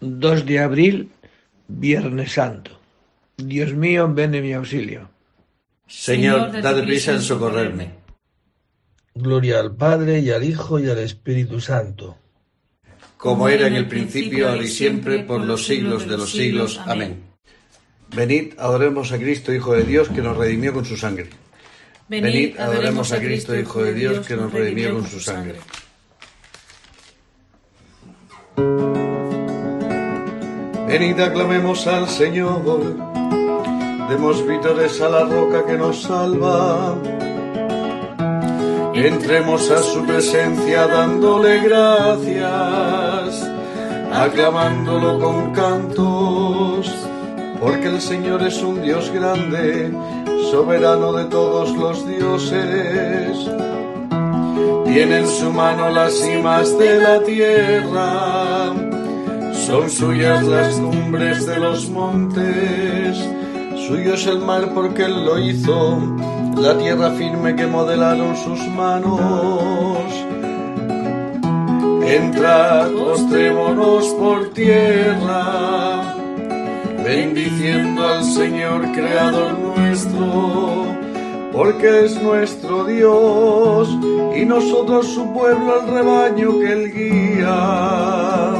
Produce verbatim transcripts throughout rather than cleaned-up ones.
dos de abril, Viernes Santo. Dios mío, ven en mi auxilio. Señor, date prisa en socorrerme. Gloria al Padre, y al Hijo, y al Espíritu Santo. Como era en el principio, ahora y siempre, por los siglos de los siglos. Amén. Venid, adoremos a Cristo, Hijo de Dios, que nos redimió con su sangre. Venid, adoremos a Cristo, Hijo de Dios, que nos redimió con su sangre. Venid, aclamemos al Señor, demos vítores a la roca que nos salva. Entremos a su presencia dándole gracias, aclamándolo con cantos, porque el Señor es un Dios grande, soberano de todos los dioses. Tiene en su mano las cimas de la tierra, son suyas las cumbres de los montes, suyo es el mar porque Él lo hizo, la tierra firme que modelaron sus manos. Entrad, postrémonos por tierra, bendiciendo al Señor Creador nuestro, porque es nuestro Dios y nosotros su pueblo, el rebaño que Él guía.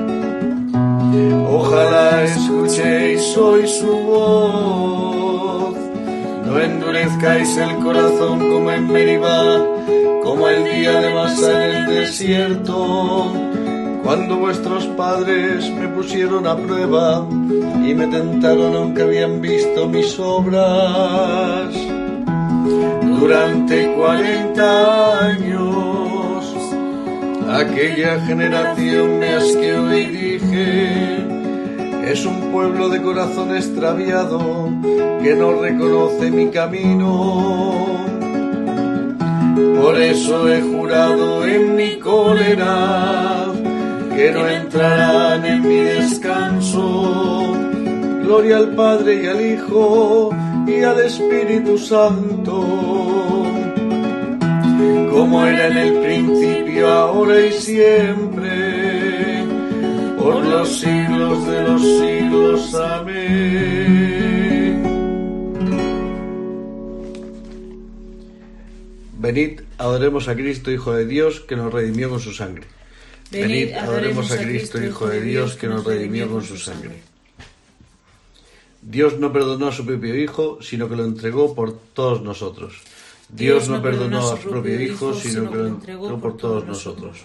Ojalá escuchéis hoy su voz, no endurezcáis el corazón como en Meribá, como el día de Masá en el desierto, cuando vuestros padres me pusieron a prueba y me tentaron aunque habían visto mis obras. Durante cuarenta años aquella generación me asqueó y dije: es un pueblo de corazón extraviado que no reconoce mi camino. Por eso he jurado en mi cólera que no entrarán en mi descanso. Gloria al Padre y al Hijo y al Espíritu Santo, como era en el principio, ahora y siempre, por los siglos de los siglos. Amén. Venid, adoremos a Cristo, Hijo de Dios, que nos redimió con su sangre. Venid, adoremos a Cristo, Hijo de Dios, que nos redimió con su sangre. Dios no perdonó a su propio Hijo, sino que lo entregó por todos nosotros. Dios no perdonó a su propio Hijo, sino que lo entregó por todos nosotros.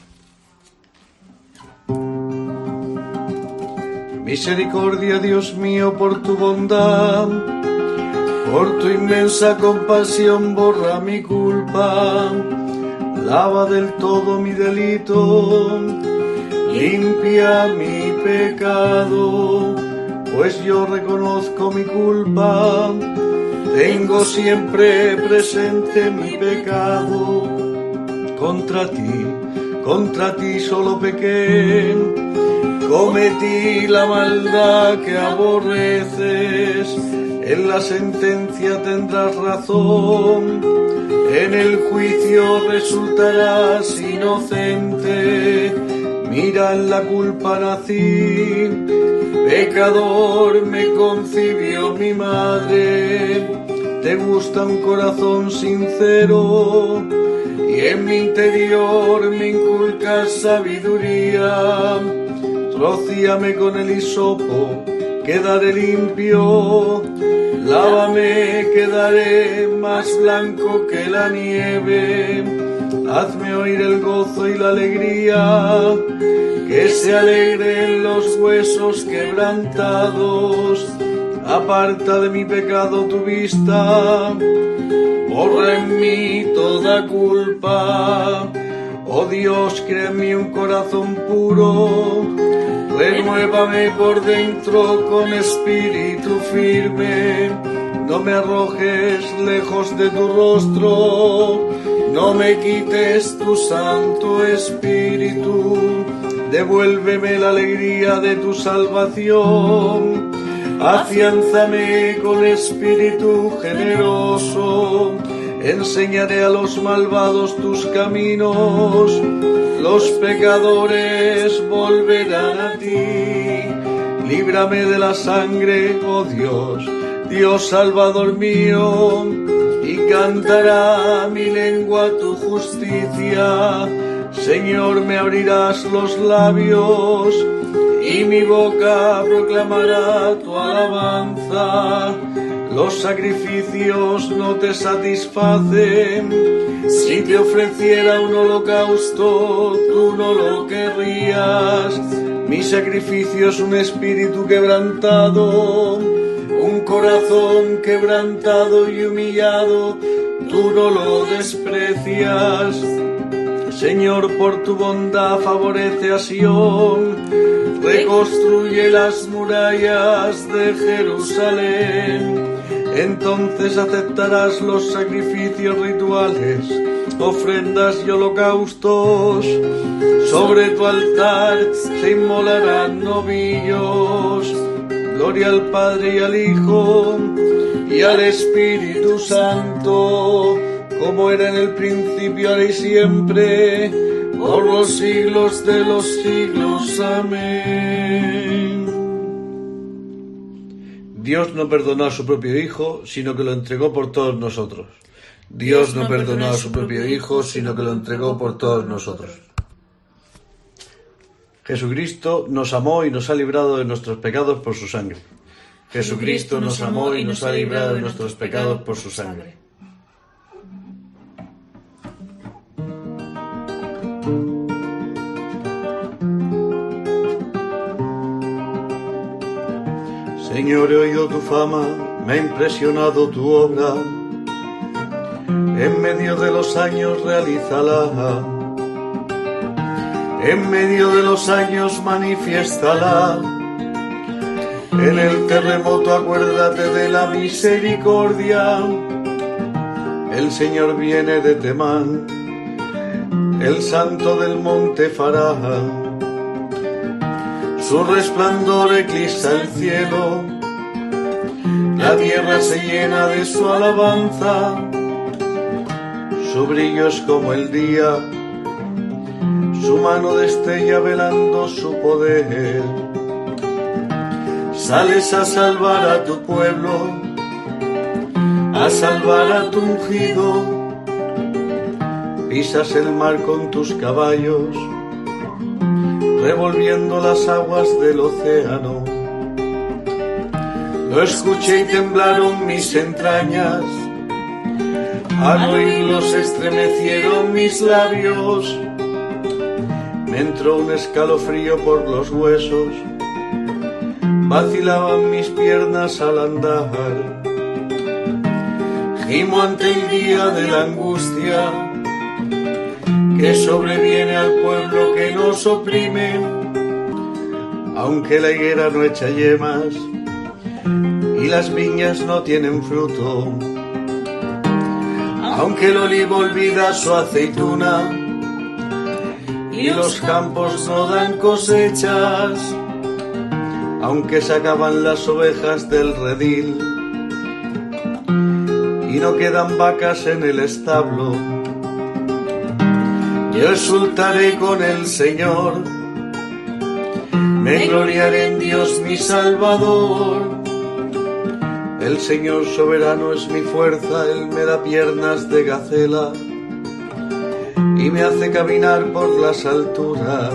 Misericordia, Dios mío, por tu bondad, por tu inmensa compasión, borra mi culpa, lava del todo mi delito, limpia mi pecado, pues yo reconozco mi culpa, tengo siempre presente mi pecado. Contra ti, contra ti solo pequé, cometí la maldad que aborreces, en la sentencia tendrás razón, en el juicio resultarás inocente, mira en la culpa nací, pecador me concibió mi madre, te gusta un corazón sincero, y en mi interior me inculcas sabiduría, rocíame con el hisopo, quedaré limpio, lávame, quedaré más blanco que la nieve, hazme oír el gozo y la alegría, que se alegren los huesos quebrantados, aparta de mi pecado tu vista, borra en mí toda culpa, oh Dios, crea en mí un corazón puro, renuévame por dentro con espíritu firme, no me arrojes lejos de tu rostro, no me quites tu santo espíritu, devuélveme la alegría de tu salvación, afiánzame con espíritu generoso, Enseñaré a los malvados tus caminos, los pecadores volverán a ti. Líbrame de la sangre, oh Dios, Dios Salvador mío, y cantará mi lengua tu justicia. Señor, me abrirás los labios, y mi boca proclamará tu alabanza. Los sacrificios no te satisfacen. Si te ofreciera un holocausto, tú no lo querrías. Mi sacrificio es un espíritu quebrantado, un corazón quebrantado y humillado, tú no lo desprecias. Señor, por tu bondad favorece a Sión, reconstruye las murallas de Jerusalén. Entonces aceptarás los sacrificios rituales, ofrendas y holocaustos. Sobre tu altar se inmolarán novillos. Gloria al Padre y al Hijo y al Espíritu Santo, como era en el principio, ahora y siempre, por los siglos de los siglos. Amén. Dios no perdonó a su propio Hijo, sino que lo entregó por todos nosotros. Dios no perdonó a su propio Hijo, sino que lo entregó por todos nosotros. Jesucristo nos amó y nos ha librado de nuestros pecados por su sangre. Jesucristo nos amó y nos ha librado de nuestros pecados por su sangre. Señor, he oído tu fama, me ha impresionado tu obra. En medio de los años realízala, en medio de los años manifiéstala. En el terremoto acuérdate de la misericordia. El Señor viene de Temán, el santo del monte Fará. Su resplandor eclipsa el cielo, la tierra se llena de su alabanza. Su brillo es como el día, su mano destella velando su poder. Sales a salvar a tu pueblo, a salvar a tu ungido. Pisas el mar con tus caballos, revolviendo las aguas del océano. Lo escuché y temblaron mis entrañas, al oírlo se estremecieron mis labios. Me entró un escalofrío por los huesos, vacilaban mis piernas al andar. Gimo ante el día de la angustia que sobreviene al pueblo que nos oprime. Aunque la higuera no echa yemas y las viñas no tienen fruto, aunque el olivo olvida su aceituna y los campos no dan cosechas, aunque se acaban las ovejas del redil y no quedan vacas en el establo, yo exultaré con el Señor, me gloriaré en Dios mi Salvador. El Señor soberano es mi fuerza, Él me da piernas de gacela y me hace caminar por las alturas.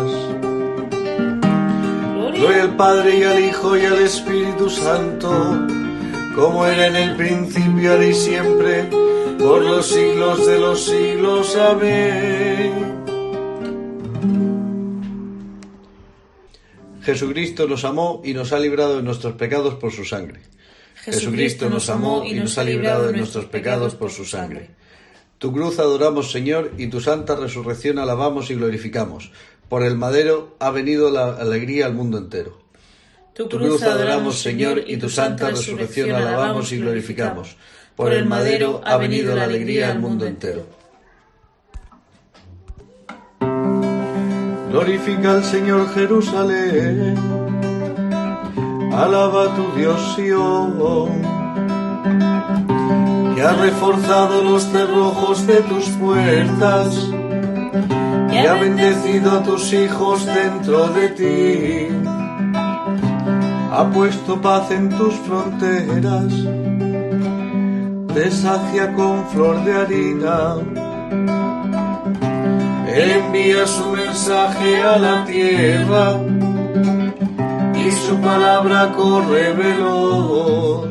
Gloria al Padre y al Hijo y al Espíritu Santo, como era en el principio, ahora y siempre, por los siglos de los siglos. Amén. Jesucristo nos amó y nos ha librado de nuestros pecados por su sangre. Jesucristo nos amó y nos ha librado de nuestros pecados por su sangre. Tu cruz adoramos, Señor, y tu santa resurrección alabamos y glorificamos. Por el madero ha venido la alegría al mundo entero. Tu cruz adoramos, Señor, y tu santa resurrección alabamos y glorificamos. Por el madero ha venido la alegría al mundo entero. Glorifica al Señor Jerusalén, alaba a tu Dios Sión, que ha reforzado los cerrojos de tus puertas, y ha bendecido a tus hijos dentro de ti, ha puesto paz en tus fronteras, te sacia con flor de harina. Él envía su mensaje a la tierra y su palabra corre veloz.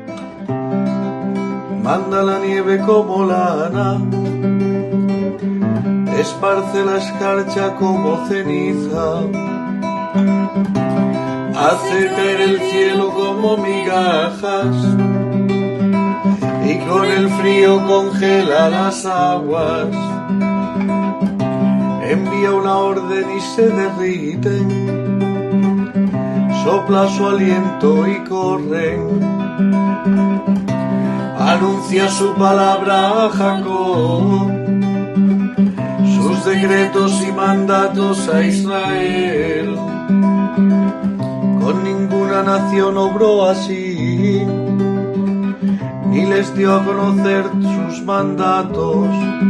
Manda la nieve como lana, esparce la escarcha como ceniza, hace caer el cielo como migajas y con el frío congela las aguas. Envía una orden y se derriten, sopla su aliento y corren. Anuncia su palabra a Jacob, sus decretos y mandatos a Israel. Con ninguna nación obró así, ni les dio a conocer sus mandatos.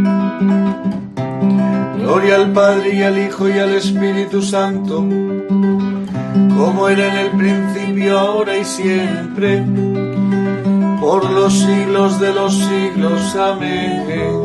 Gloria al Padre y al Hijo y al Espíritu Santo, como era en el principio, ahora y siempre, por los siglos de los siglos. Amén.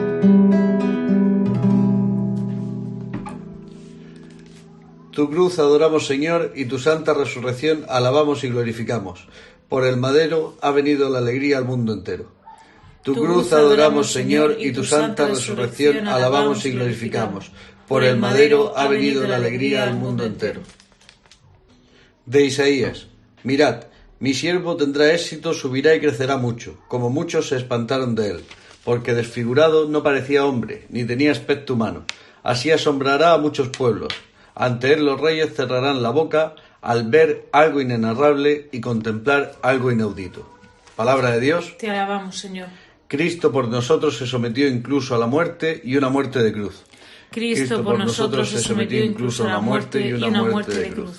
Tu cruz adoramos, Señor, y tu santa resurrección alabamos y glorificamos. Por el madero ha venido la alegría al mundo entero. Tu cruz adoramos, Señor, y tu santa resurrección alabamos y glorificamos. Por el madero ha venido la alegría al mundo entero. De Isaías: mirad, mi siervo tendrá éxito, subirá y crecerá mucho, como muchos se espantaron de él, porque desfigurado no parecía hombre, ni tenía aspecto humano. Así asombrará a muchos pueblos. Ante él los reyes cerrarán la boca al ver algo inenarrable y contemplar algo inaudito. Palabra de Dios. Te alabamos, Señor. Cristo por nosotros se sometió incluso a la muerte y una muerte de cruz. Cristo, Cristo por nosotros se sometió incluso a la muerte y una, y una muerte de cruz.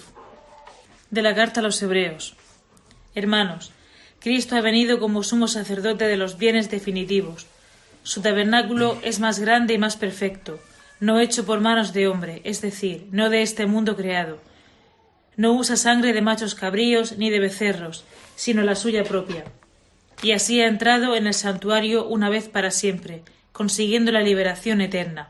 De la carta a los Hebreos. Hermanos, Cristo ha venido como sumo sacerdote de los bienes definitivos. Su tabernáculo es más grande y más perfecto, no hecho por manos de hombre, es decir, no de este mundo creado. No usa sangre de machos cabríos ni de becerros, sino la suya propia. Y así ha entrado en el santuario una vez para siempre, consiguiendo la liberación eterna.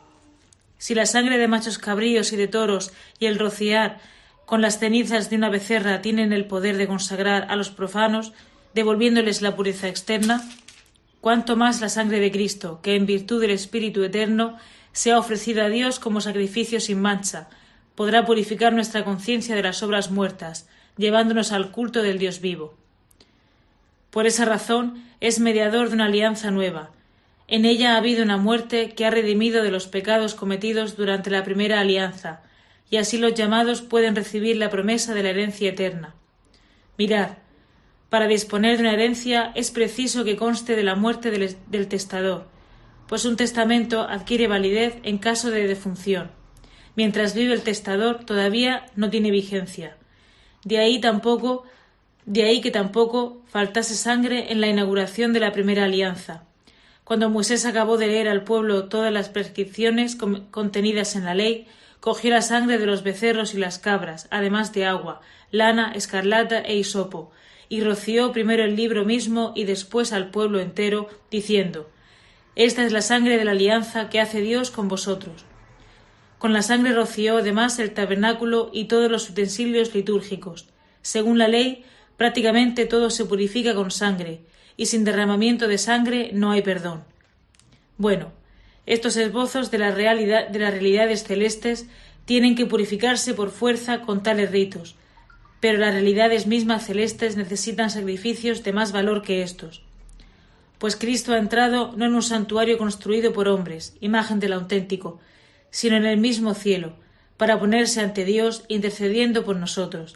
Si la sangre de machos cabríos y de toros y el rociar con las cenizas de una becerra tienen el poder de consagrar a los profanos, devolviéndoles la pureza externa, cuánto más la sangre de Cristo, que en virtud del Espíritu eterno se ha ofrecido a Dios como sacrificio sin mancha, podrá purificar nuestra conciencia de las obras muertas, llevándonos al culto del Dios vivo. Por esa razón es mediador de una alianza nueva. En ella ha habido una muerte que ha redimido de los pecados cometidos durante la primera alianza, y así los llamados pueden recibir la promesa de la herencia eterna. Mirad, para disponer de una herencia es preciso que conste de la muerte del, del testador, pues un testamento adquiere validez en caso de defunción. Mientras vive el testador todavía no tiene vigencia. De ahí tampoco, de ahí que tampoco faltase sangre en la inauguración de la primera alianza. Cuando Moisés acabó de leer al pueblo todas las prescripciones contenidas en la ley, cogió la sangre de los becerros y las cabras, además de agua, lana, escarlata e hisopo, y roció primero el libro mismo y después al pueblo entero, diciendo: Esta es la sangre de la alianza que hace Dios con vosotros. Con la sangre roció además el tabernáculo y todos los utensilios litúrgicos. Según la ley, prácticamente todo se purifica con sangre, y sin derramamiento de sangre no hay perdón. Bueno, estos esbozos de, la realidad, de las realidades celestes tienen que purificarse por fuerza con tales ritos, pero las realidades mismas celestes necesitan sacrificios de más valor que estos. Pues Cristo ha entrado no en un santuario construido por hombres, imagen del auténtico, sino en el mismo cielo, para ponerse ante Dios intercediendo por nosotros.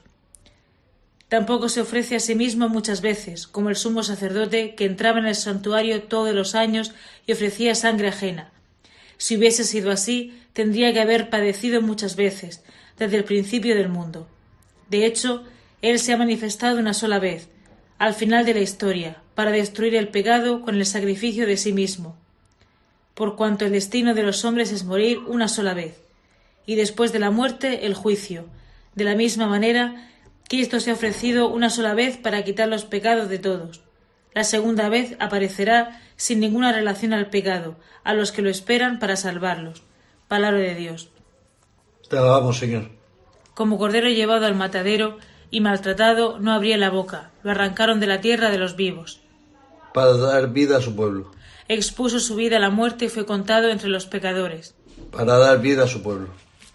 Tampoco se ofrece a sí mismo muchas veces, como el sumo sacerdote que entraba en el santuario todos los años y ofrecía sangre ajena. Si hubiese sido así, tendría que haber padecido muchas veces, desde el principio del mundo. De hecho, él se ha manifestado una sola vez, al final de la historia, para destruir el pecado con el sacrificio de sí mismo, por cuanto el destino de los hombres es morir una sola vez, y después de la muerte el juicio. De la misma manera, Cristo se ha ofrecido una sola vez para quitar los pecados de todos. La segunda vez aparecerá sin ninguna relación al pecado, a los que lo esperan para salvarlos. Palabra de Dios. Te alabamos, Señor. Como cordero llevado al matadero y maltratado, no abría la boca, lo arrancaron de la tierra de los vivos. Para dar vida a su pueblo. Expuso su vida a la muerte y fue contado entre los pecadores. Para dar vida a su pueblo.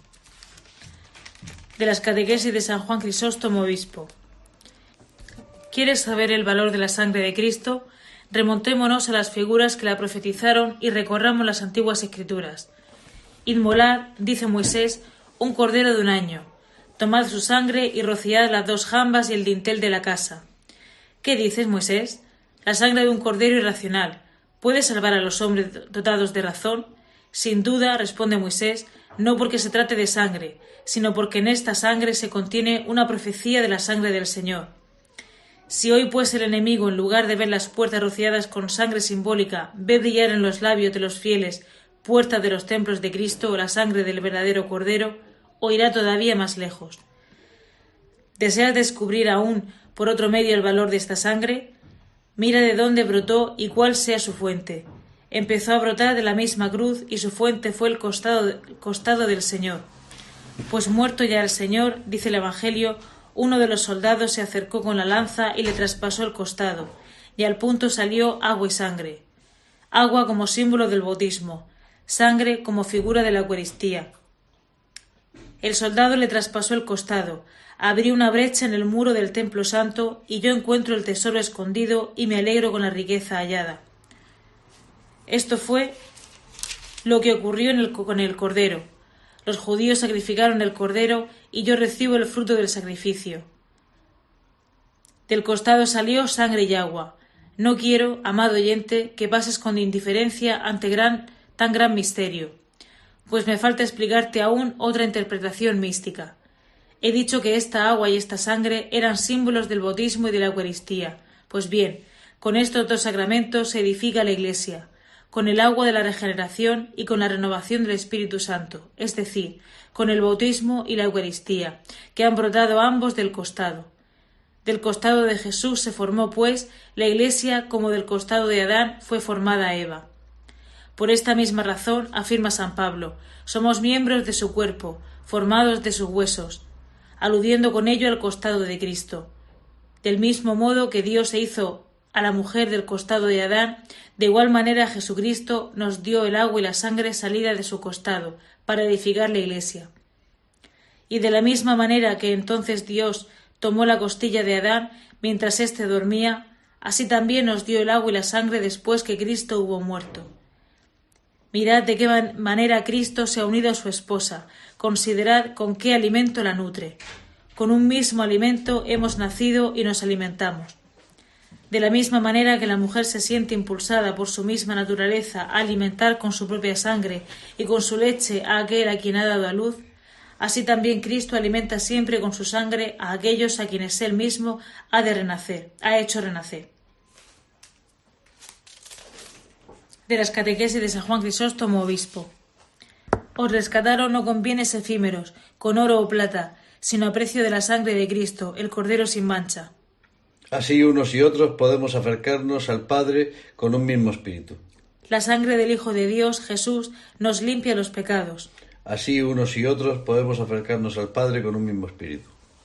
De las catequesis de San Juan Crisóstomo, obispo. ¿Quieres saber el valor de la sangre de Cristo? Remontémonos a las figuras que la profetizaron y recorramos las antiguas escrituras. Inmolad, dice Moisés, un cordero de un año. Tomad su sangre y rociad las dos jambas y el dintel de la casa. ¿Qué dices, Moisés? La sangre de un cordero irracional. ¿Puede salvar a los hombres dotados de razón? Sin duda, responde Moisés, no porque se trate de sangre, sino porque en esta sangre se contiene una profecía de la sangre del Señor. Si hoy pues el enemigo, en lugar de ver las puertas rociadas con sangre simbólica, ve brillar en los labios de los fieles, puertas de los templos de Cristo, la sangre del verdadero Cordero, o irá todavía más lejos. ¿Deseas descubrir aún por otro medio el valor de esta sangre? Mira de dónde brotó y cuál sea su fuente. Empezó a brotar de la misma cruz y su fuente fue el costado, el costado del Señor. Pues muerto ya el Señor, dice el Evangelio, uno de los soldados se acercó con la lanza y le traspasó el costado, y al punto salió agua y sangre. Agua como símbolo del bautismo, sangre como figura de la Eucaristía. El soldado le traspasó el costado, abrió una brecha en el muro del templo santo, y yo encuentro el tesoro escondido y me alegro con la riqueza hallada. Esto fue lo que ocurrió en el, con el Cordero. Los judíos sacrificaron el Cordero y yo recibo el fruto del sacrificio. Del costado salió sangre y agua. No quiero, amado oyente, que pases con indiferencia ante gran, tan gran misterio, pues me falta explicarte aún otra interpretación mística. He dicho que esta agua y esta sangre eran símbolos del bautismo y de la Eucaristía. Pues bien, con estos dos sacramentos se edifica la Iglesia, con el agua de la regeneración y con la renovación del Espíritu Santo, es decir, con el bautismo y la Eucaristía, que han brotado ambos del costado. Del costado de Jesús se formó, pues, la Iglesia, como del costado de Adán fue formada Eva. Por esta misma razón, afirma San Pablo, somos miembros de su cuerpo, formados de sus huesos, aludiendo con ello al costado de Cristo. Del mismo modo que Dios se hizo a la mujer del costado de Adán, de igual manera Jesucristo nos dio el agua y la sangre salida de su costado, para edificar la Iglesia. Y de la misma manera que entonces Dios tomó la costilla de Adán mientras éste dormía, así también nos dio el agua y la sangre después que Cristo hubo muerto. Mirad de qué manera Cristo se ha unido a su esposa, considerad con qué alimento la nutre. Con un mismo alimento hemos nacido y nos alimentamos. De la misma manera que la mujer se siente impulsada por su misma naturaleza a alimentar con su propia sangre y con su leche a aquel a quien ha dado a luz, así también Cristo alimenta siempre con su sangre a aquellos a quienes Él mismo ha de renacer, ha hecho renacer. De las catequesis de San Juan Crisóstomo, obispo. Os rescataron no con bienes efímeros, con oro o plata, sino a precio de la sangre de Cristo, el Cordero sin mancha. Así unos y otros podemos acercarnos al Padre con un mismo espíritu. La sangre del Hijo de Dios, Jesús, nos limpia los pecados. Así unos y otros podemos acercarnos al Padre con un mismo espíritu.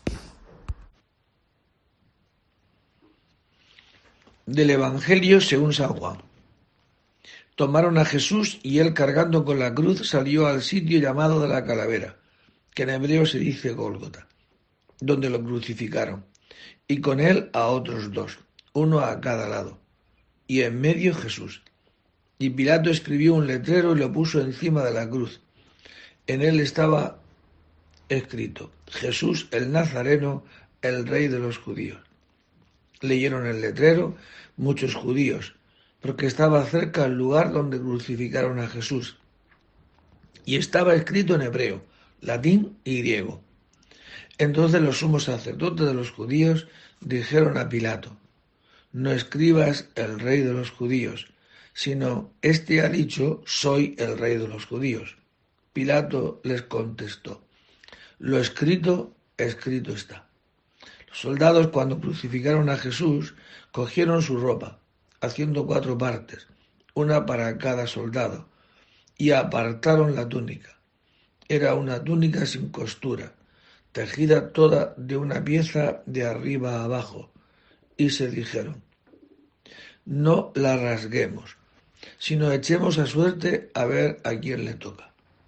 Del Evangelio según San Juan. Tomaron a Jesús y él, cargando con la cruz, salió al sitio llamado de la calavera, que en hebreo se dice Gólgota, donde lo crucificaron, y con él a otros dos, uno a cada lado, y en medio Jesús. Y Pilato escribió un letrero y lo puso encima de la cruz. En él estaba escrito: Jesús el Nazareno, el Rey de los judíos. Leyeron el letrero muchos judíos, porque estaba cerca el lugar donde crucificaron a Jesús. Y estaba escrito en hebreo, latín y griego. Entonces los sumos sacerdotes de los judíos dijeron a Pilato: no escribas el rey de los judíos, sino este ha dicho, soy el rey de los judíos. Pilato les contestó, lo escrito, escrito está. Los soldados, cuando crucificaron a Jesús, cogieron su ropa, haciendo cuatro partes, una para cada soldado, y apartaron la túnica. Era una túnica sin costura, tejida toda de una pieza de arriba a abajo, y se dijeron, no la rasguemos, sino echemos a suerte a ver a quién le toca.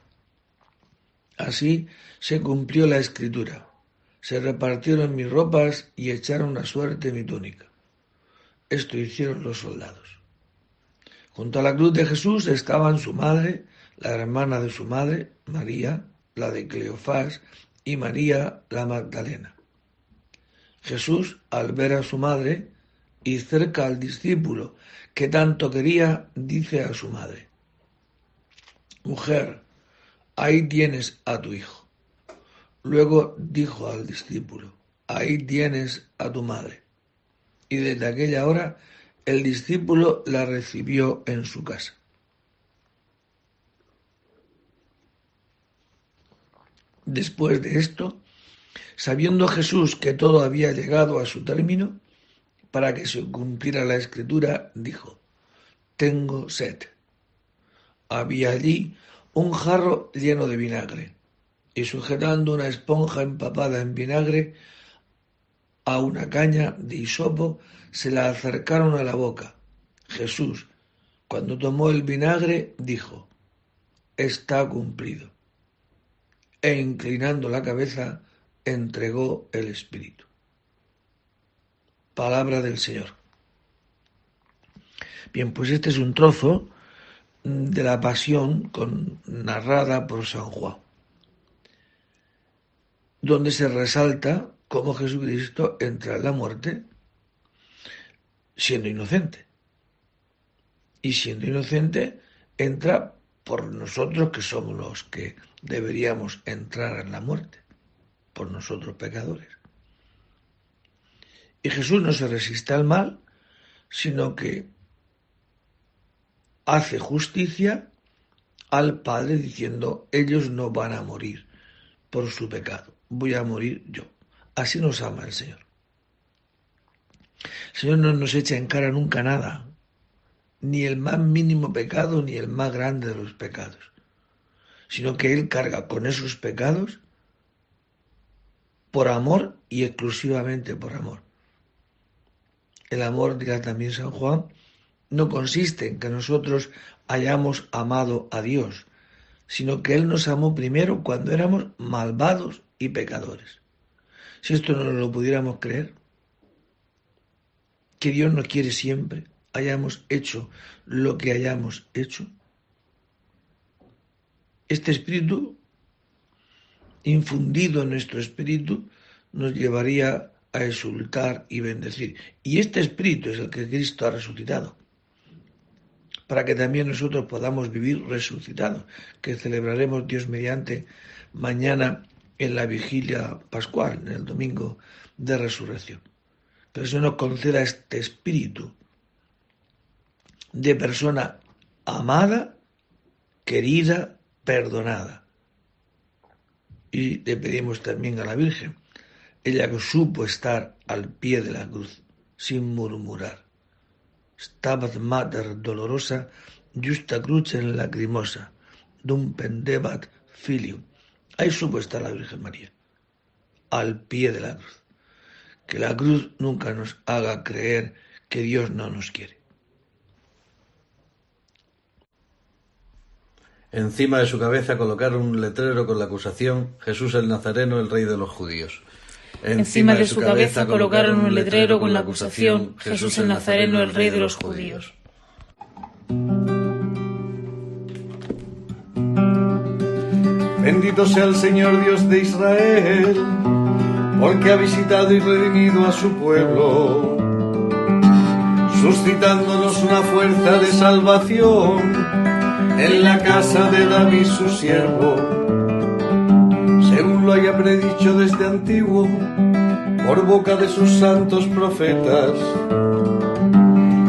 Así se cumplió la escritura. Se repartieron mis ropas y echaron a suerte mi túnica. Esto hicieron los soldados. Junto a la cruz de Jesús estaban su madre, la hermana de su madre, María, la de Cleofás, y María, la Magdalena. Jesús, al ver a su madre y cerca al discípulo que tanto quería, dice a su madre, mujer, ahí tienes a tu hijo. Luego dijo al discípulo, ahí tienes a tu madre. Y desde aquella hora el discípulo la recibió en su casa. Después de esto, sabiendo Jesús que todo había llegado a su término, para que se cumpliera la escritura, dijo, tengo sed. Había allí un jarro lleno de vinagre, y sujetando una esponja empapada en vinagre a una caña de hisopo, se la acercaron a la boca. Jesús, cuando tomó el vinagre, dijo, está cumplido. E inclinando la cabeza, entregó el espíritu. Palabra del Señor. Bien, pues este es un trozo de la pasión con, narrada por San Juan, donde se resalta cómo Jesucristo entra en la muerte siendo inocente. Y siendo inocente entra por nosotros que somos los que deberíamos entrar en la muerte, por nosotros pecadores. Y Jesús no se resiste al mal, sino que hace justicia al Padre diciendo, ellos no van a morir por su pecado, voy a morir yo. Así nos ama el Señor. El Señor no nos echa en cara nunca nada, ni el más mínimo pecado, ni el más grande de los pecados, sino que Él carga con esos pecados por amor y exclusivamente por amor. El amor, dirá también San Juan, no consiste en que nosotros hayamos amado a Dios, sino que Él nos amó primero cuando éramos malvados y pecadores. Si esto no lo pudiéramos creer, que Dios nos quiere siempre, hayamos hecho lo que hayamos hecho, este espíritu infundido en nuestro espíritu nos llevaría a exultar y bendecir. Y este espíritu es el que Cristo ha resucitado, para que también nosotros podamos vivir resucitados, que celebraremos Dios mediante mañana en la vigilia pascual, en el domingo de resurrección. Que el Señor nos conceda este espíritu de persona amada, querida, perdonada. Y le pedimos también a la Virgen, ella que supo estar al pie de la cruz, sin murmurar. Stabat mater dolorosa, justa crucem lacrimosa, dum pendebat filium. Ahí supo estar la Virgen María, al pie de la cruz. Que la cruz nunca nos haga creer que Dios no nos quiere. Encima de su cabeza colocaron un letrero con la acusación, Jesús el Nazareno, el Rey de los Judíos. Encima de su cabeza colocaron un letrero con la acusación, Jesús el Nazareno, el Rey de los Judíos. Bendito sea el Señor Dios de Israel, porque ha visitado y redimido a su pueblo, suscitándonos una fuerza de salvación en la casa de David su siervo, según lo haya predicho desde antiguo por boca de sus santos profetas,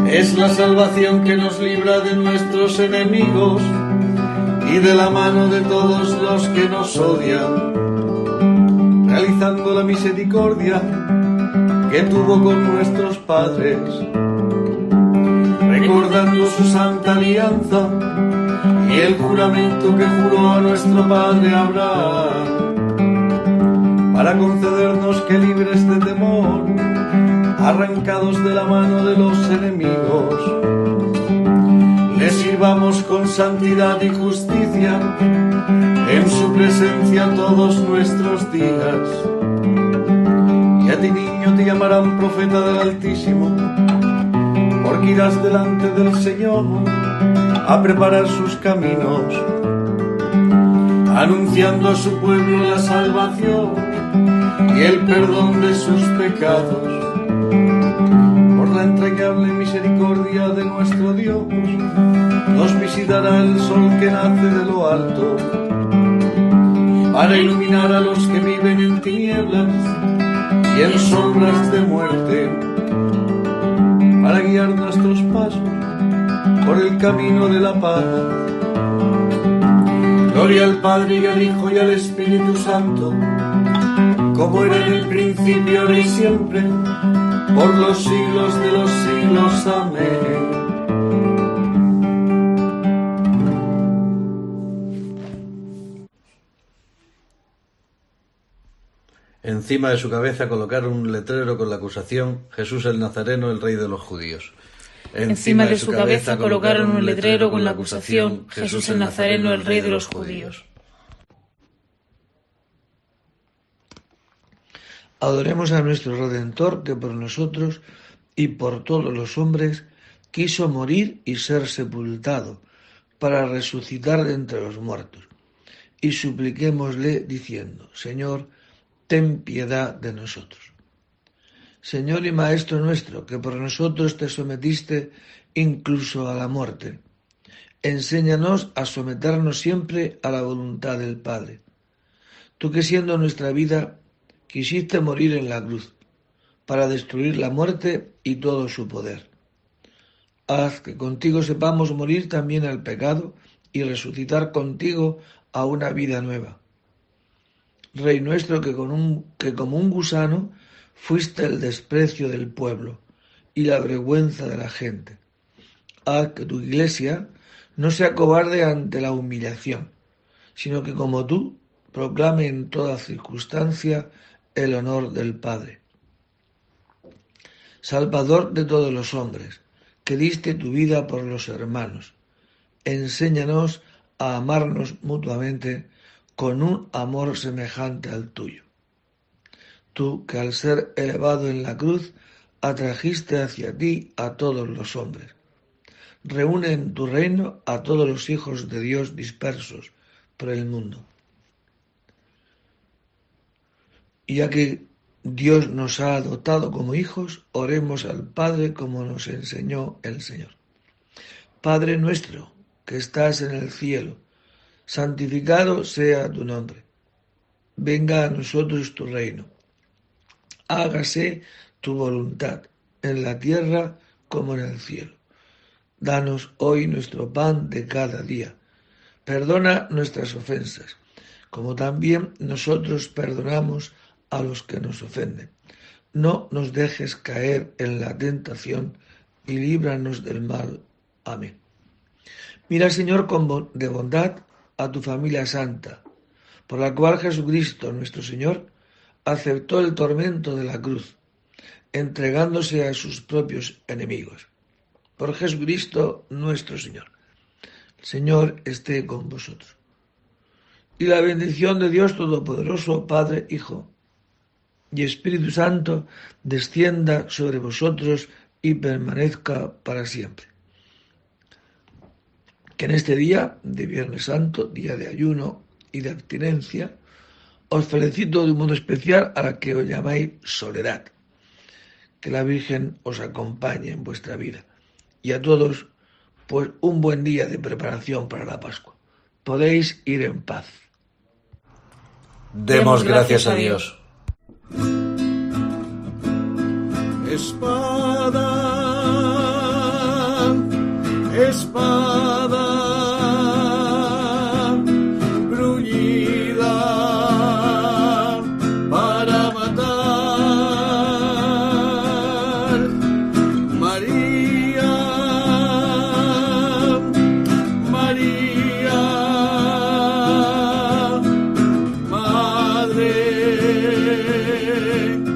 Es la salvación que nos libra de nuestros enemigos y de la mano de todos los que nos odian, realizando la misericordia que tuvo con nuestros padres, recordando su santa alianza y el juramento que juró a nuestro padre Abraham, para concedernos que libres de temor, arrancados de la mano de los enemigos, le sirvamos con santidad y justicia en su presencia todos nuestros días. Y a ti, niño, te llamarán profeta del Altísimo, porque irás delante del Señor a preparar sus caminos, anunciando a su pueblo la salvación y el perdón de sus pecados. Por la entrañable misericordia de nuestro Dios, nos visitará el sol que nace de lo alto, para iluminar a los que viven en tinieblas y en sombras de muerte, para guiar nuestros pasos por el camino de la paz. Gloria al Padre y al Hijo y al Espíritu Santo, como era en el principio, ahora y siempre, por los siglos de los siglos. Amén. Encima de su cabeza colocaron un letrero con la acusación: Jesús el Nazareno, el Rey de los Judíos. Encima de su cabeza colocaron un letrero con la acusación: Jesús el Nazareno, el Rey de los Judíos. Adoremos a nuestro Redentor, que por nosotros y por todos los hombres quiso morir y ser sepultado, para resucitar de entre los muertos. Y supliquémosle diciendo: Señor, ten piedad de nosotros. Señor y Maestro nuestro, que por nosotros te sometiste incluso a la muerte, enséñanos a someternos siempre a la voluntad del Padre. Tú que siendo nuestra vida quisiste morir en la cruz, para destruir la muerte y todo su poder. Haz que contigo sepamos morir también al pecado y resucitar contigo a una vida nueva. Rey nuestro, que, con un, que como un gusano fuiste el desprecio del pueblo y la vergüenza de la gente. Haz que tu iglesia no sea cobarde ante la humillación, sino que como tú proclame en toda circunstancia el honor del Padre. Salvador de todos los hombres, que diste tu vida por los hermanos, enséñanos a amarnos mutuamente con un amor semejante al tuyo. Tú, que al ser elevado en la cruz, atrajiste hacia ti a todos los hombres. Reúne en tu reino a todos los hijos de Dios dispersos por el mundo. Y ya que Dios nos ha adoptado como hijos, oremos al Padre como nos enseñó el Señor. Padre nuestro, que estás en el cielo, santificado sea tu nombre. Venga a nosotros tu reino. Hágase tu voluntad, en la tierra como en el cielo. Danos hoy nuestro pan de cada día. Perdona nuestras ofensas, como también nosotros perdonamos a los que nos ofenden. No nos dejes caer en la tentación y líbranos del mal. Amén. Mira, Señor, con de bondad a tu familia santa, por la cual Jesucristo, nuestro Señor, aceptó el tormento de la cruz, entregándose a sus propios enemigos. Por Jesucristo, nuestro Señor. El Señor esté con vosotros. Y la bendición de Dios Todopoderoso, Padre, Hijo y Espíritu Santo, descienda sobre vosotros y permanezca para siempre. Que en este día de Viernes Santo, día de ayuno y de abstinencia, os felicito de un modo especial a la que os llamáis Soledad. Que la Virgen os acompañe en vuestra vida. Y a todos, pues un buen día de preparación para la Pascua. Podéis ir en paz. Demos gracias a Dios. Espada espada bruñida para matar. María, María, Madre